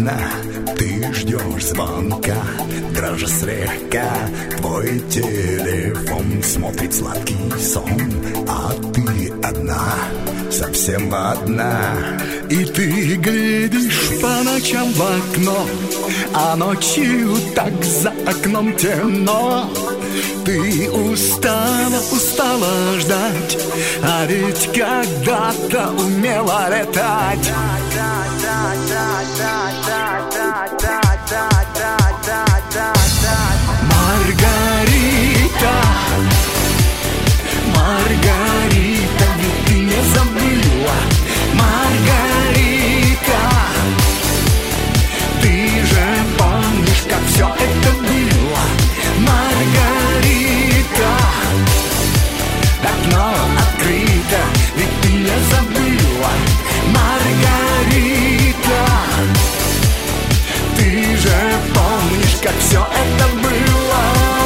одна, ты ждешь звонка, дрожа слегка, твой телефон смотрит сладкий сон, а ты одна, совсем одна. И ты глядишь по ночам в окно, а ночью так за окном темно. Ты устала, устала ждать, а ведь когда-то умела летать. Маргарита, Маргарита, ведь ты не забыла. Маргарита, ты же помнишь, как все это было. Маргарита, окно открыто, ведь ты не забыла. Маргарита, ты же помнишь, как все это было.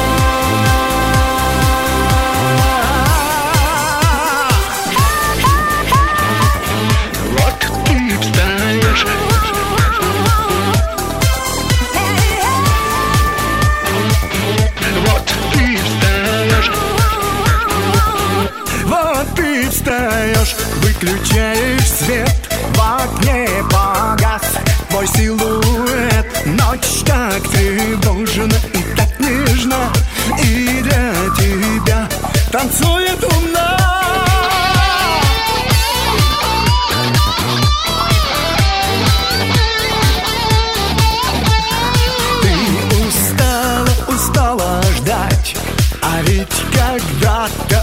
Вот ты встаешь, вот ты встаешь, вот ты встаешь, выключаешь свет, в окне погас твой силуэт. Ночь так тревожна и так нежна, и для тебя танцует луна. Ты устала, устала ждать, а ведь когда-то